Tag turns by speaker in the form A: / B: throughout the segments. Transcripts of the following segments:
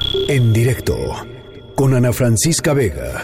A: En directo con Ana Francisca Vega.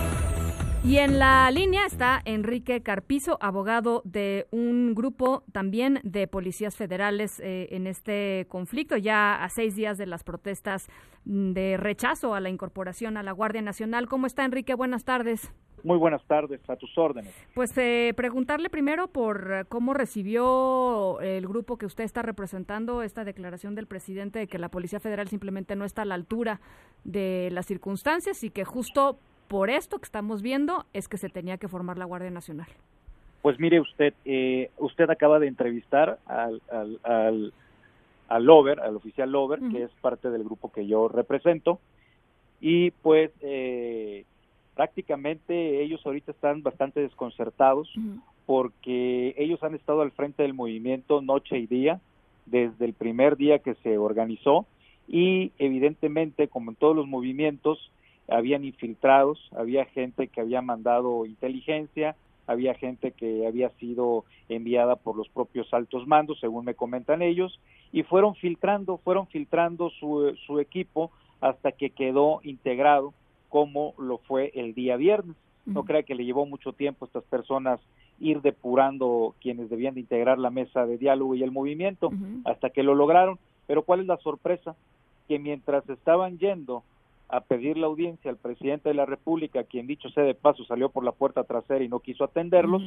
B: Y en la línea está Enrique Carpizo, abogado de un grupo también de policías federales en este conflicto, ya a 6 días de las protestas de rechazo a la incorporación a la Guardia Nacional. ¿Cómo está, Enrique? Buenas tardes.
C: Muy buenas tardes, a tus órdenes.
B: Pues preguntarle primero por cómo recibió el grupo que usted está representando esta declaración del presidente de que la Policía Federal simplemente no está a la altura de las circunstancias y que justo por esto que estamos viendo es que se tenía que formar la Guardia Nacional.
C: Pues mire usted, usted acaba de entrevistar al Lover, al oficial Lover, que es parte del grupo que yo represento, y pues prácticamente ellos ahorita están bastante desconcertados porque ellos han estado al frente del movimiento noche y día desde el primer día que se organizó y evidentemente, como en todos los movimientos, habían infiltrados, había gente que había mandado inteligencia, había gente que había sido enviada por los propios altos mandos, según me comentan ellos, y fueron filtrando su equipo hasta que quedó integrado como lo fue el día viernes. No crea que le llevó mucho tiempo a estas personas ir depurando quienes debían de integrar la mesa de diálogo y el movimiento, hasta que lo lograron. Pero ¿cuál es la sorpresa? Que mientras estaban yendo a pedir la audiencia al presidente de la República, quien dicho sea de paso salió por la puerta trasera y no quiso atenderlos,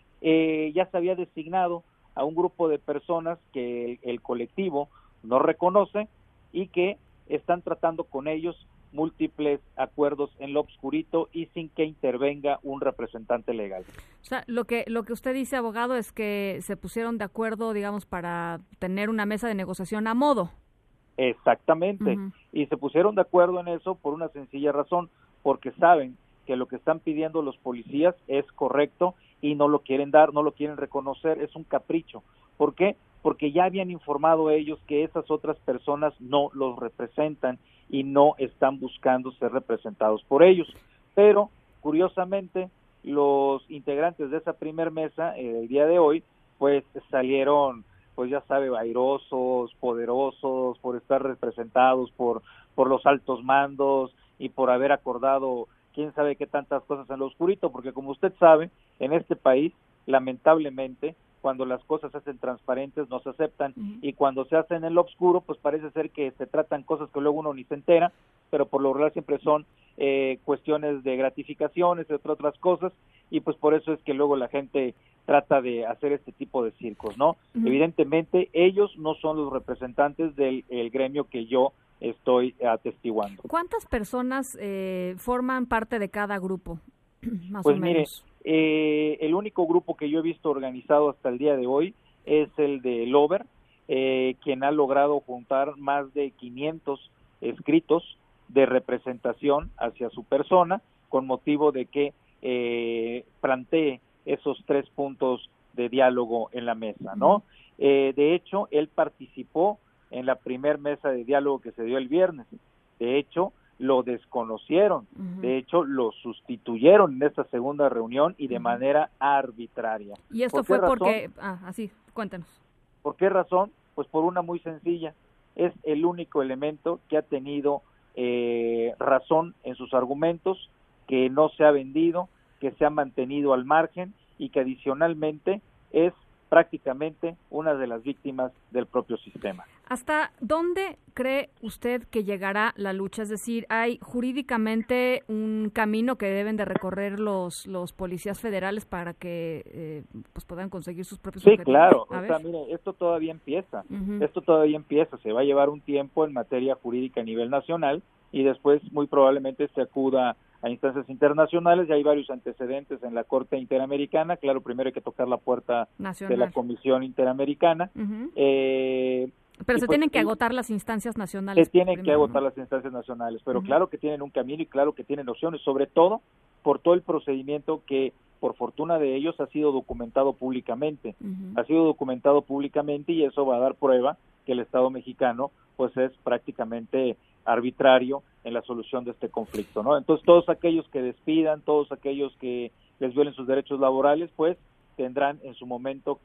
C: ya se había designado a un grupo de personas que el colectivo no reconoce y que están tratando con ellos múltiples acuerdos en lo obscurito y sin que intervenga un representante legal.
B: O sea, lo que usted dice, abogado, es que se pusieron de acuerdo, digamos, para tener una mesa de negociación a modo.
C: Exactamente, y se pusieron de acuerdo en eso por una sencilla razón, porque saben que lo que están pidiendo los policías es correcto y no lo quieren dar, no lo quieren reconocer, es un capricho. ¿Por qué? Porque ya habían informado ellos que esas otras personas no los representan y no están buscando ser representados por ellos. Pero, curiosamente, los integrantes de esa primer mesa, el día de hoy, pues salieron, pues ya sabe, airosos, poderosos, por estar representados por los altos mandos y por haber acordado quién sabe qué tantas cosas en lo oscurito, porque como usted sabe, en este país, lamentablemente, cuando las cosas se hacen transparentes no se aceptan y cuando se hacen en lo oscuro, pues parece ser que se tratan cosas que luego uno ni se entera, pero por lo general siempre son cuestiones de gratificaciones, entre otras cosas, y pues por eso es que luego la gente trata de hacer este tipo de circos, ¿no? Evidentemente, ellos no son los representantes del gremio que yo estoy atestiguando.
B: ¿Cuántas personas forman parte de cada grupo, más
C: pues
B: o menos?
C: Mire, el único grupo que yo he visto organizado hasta el día de hoy es el de Lover, quien ha logrado juntar más de 500 escritos de representación hacia su persona, con motivo de que plantee esos 3 puntos de diálogo en la mesa, ¿no? De hecho, él participó en la primer mesa de diálogo que se dio el viernes. De hecho, lo desconocieron. De hecho, lo sustituyeron en esta segunda reunión y de manera arbitraria.
B: ¿Y esto fue porque...? Así, cuéntanos.
C: ¿Por qué razón? Pues por una muy sencilla. Es el único elemento que ha tenido razón en sus argumentos, que no se ha vendido, que se ha mantenido al margen y que adicionalmente es prácticamente una de las víctimas del propio sistema.
B: ¿Hasta dónde cree usted que llegará la lucha? Es decir, ¿hay jurídicamente un camino que deben de recorrer los policías federales para que pues puedan conseguir sus propios objetivos?
C: Sí, claro. O sea, mire, esto todavía empieza. Esto todavía empieza. Se va a llevar un tiempo en materia jurídica a nivel nacional y después muy probablemente se acuda a instancias internacionales. Ya hay varios antecedentes en la Corte Interamericana. Claro, primero hay que tocar la puerta nacional de la Comisión Interamericana.
B: Pero se tienen que agotar las instancias nacionales.
C: Se tienen que agotar las instancias nacionales, pero claro que tienen un camino y claro que tienen opciones, sobre todo por todo el procedimiento que, por fortuna de ellos, ha sido documentado públicamente. Ha sido documentado públicamente y eso va a dar prueba que el Estado mexicano pues es prácticamente arbitrario en la solución de este conflicto, ¿no? Entonces, todos aquellos que despidan, todos aquellos que les violen sus derechos laborales, pues tendrán en su momento que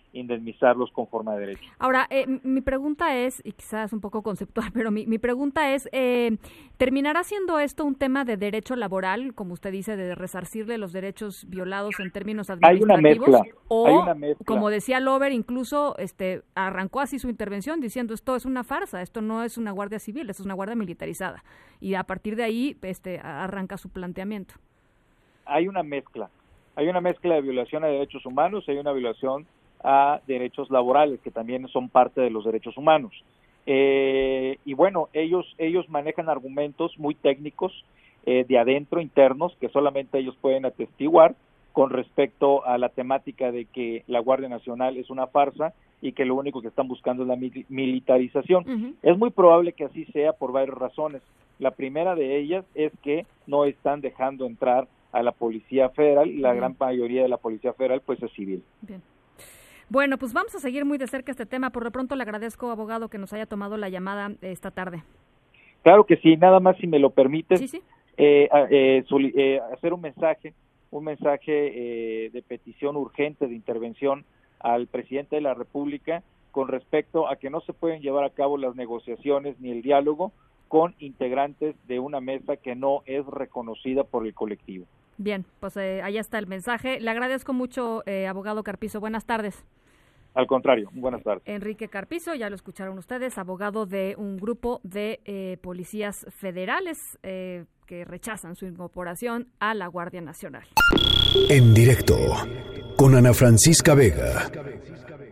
C: indemnizarlos conforme a derecho.
B: Ahora, mi pregunta es, y quizás un poco conceptual, pero mi pregunta es, ¿terminará siendo esto un tema de derecho laboral, como usted dice, de resarcirle los derechos violados en términos administrativos?
C: Hay una mezcla.
B: Como decía Lover, incluso arrancó así su intervención diciendo esto es una farsa, esto no es una guardia civil, esto es una guardia militarizada. Y a partir de ahí arranca su planteamiento.
C: Hay una mezcla de violación a derechos humanos, hay una violación a derechos laborales, que también son parte de los derechos humanos. Y bueno, ellos manejan argumentos muy técnicos de adentro, internos, que solamente ellos pueden atestiguar con respecto a la temática de que la Guardia Nacional es una farsa y que lo único que están buscando es la militarización. Uh-huh. Es muy probable que así sea por varias razones. La primera de ellas es que no están dejando entrar a la Policía Federal y la gran mayoría de la Policía Federal pues es civil.
B: Bien. Bueno, pues vamos a seguir muy de cerca este tema. Por lo pronto le agradezco, abogado, que nos haya tomado la llamada esta tarde.
C: Claro que sí, nada más si me lo permites,
B: sí.
C: Hacer un mensaje de petición urgente de intervención al presidente de la República con respecto a que no se pueden llevar a cabo las negociaciones ni el diálogo con integrantes de una mesa que no es reconocida por el colectivo.
B: Bien, pues ahí está el mensaje. Le agradezco mucho, abogado Carpizo. Buenas tardes.
C: Al contrario, buenas tardes.
B: Enrique Carpizo, ya lo escucharon ustedes, abogado de un grupo de policías federales que rechazan su incorporación a la Guardia Nacional.
A: En directo, con Ana Francisca Vega.